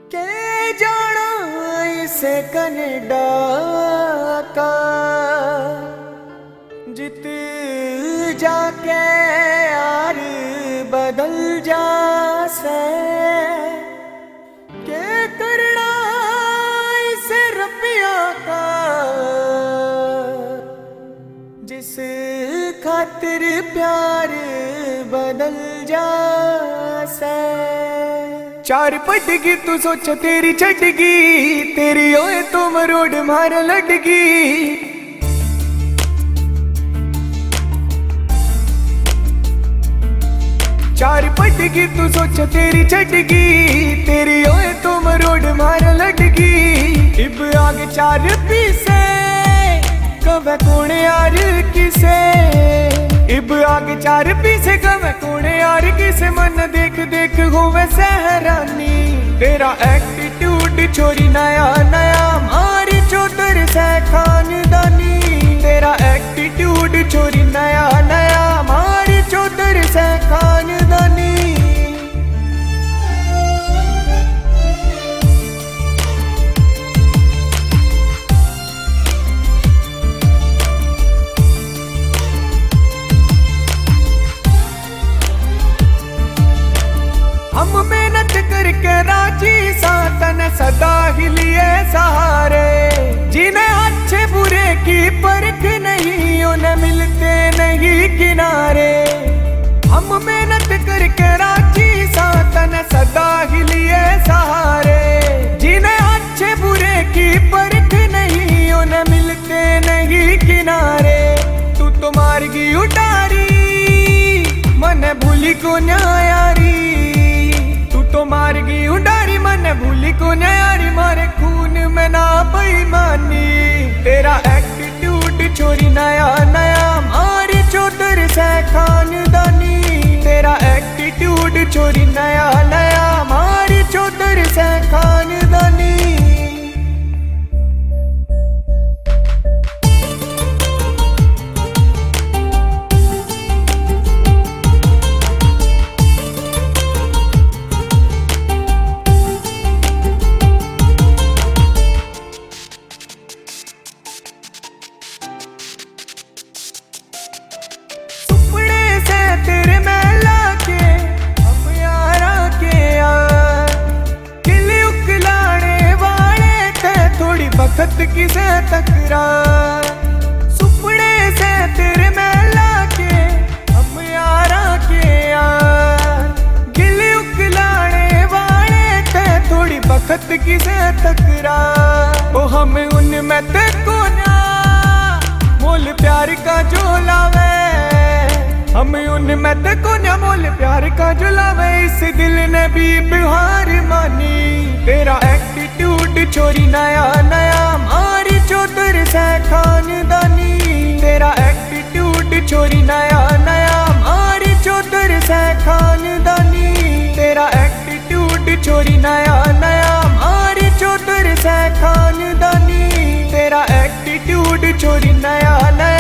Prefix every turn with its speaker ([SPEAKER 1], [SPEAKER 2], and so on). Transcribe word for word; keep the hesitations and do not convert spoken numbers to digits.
[SPEAKER 1] के जाना इसे कनेडा का जित जाके यार बदल जा से के करना इसे रुपया का जिस खातिर प्यार बदल जा से। चार पटगी तू सोच तेरी छटगी तेरी ओए तुम रोड मार लटगी। चार पटगी तू सोच तेरी छटगी तेरी ओए तुम रोड मार लटगी। इब आगे चार पीसे कब कौन यार किसे इब आगे चार पीसे कब कौन यार किसे मन देख देख होवे सहरानी। तेरा एटीट्यूड छोरी नया नया मारी चौधर से खानदानी। तेरा एटीट्यूड छोरी नया नया मारी चौधर से खानदानी। हम मेहनत करके राजी सातन सदा ही लिए सहारे। जिन्हें अच्छे बुरे की परख नहीं उन्हें मिलते नहीं किनारे। हम मेहनत करके राजी सातन सदा ही लिए सहारे। जिन्हें अच्छे बुरे की परख नहीं उन्हें मिलते नहीं किनारे। तू तो मार्गी उतारी मन भूली को न्यायारी। तो मारगी उडारी मन भूली को न्यारी मारे खून में ना बेईमानी। तेरा एटीट्यूड छोरी नया नया मारी चौधर से खानदानी। तेरा एटीट्यूड छोरी नया नया मारी चौधर से खानदानी। तेरे महला के हम यारा के यार किले उकलाने वाले थे थोड़ी बखत किसे तकरार। सुपने से तेरे महला के हम यारा के यार किले उकलाने वाले थे थोड़ी बखत किसे तकरार। ओ हम उनमें ते को ना मोल प्यार का जो लावे। हम उनमें तको न मोल प्यार का जुलावे। इस दिल ने भी बिहार मानी। तेरा एटीट्यूड छोरी नया नया मारी चौधर से खानदानी। तेरा एटीट्यूड छोरी नया नया मारी चौधर से खानदानी। तेरा एटीट्यूड छोरी नया नया मारी चौधर से खानदानी। तेरा एटीट्यूड छोरी नया नया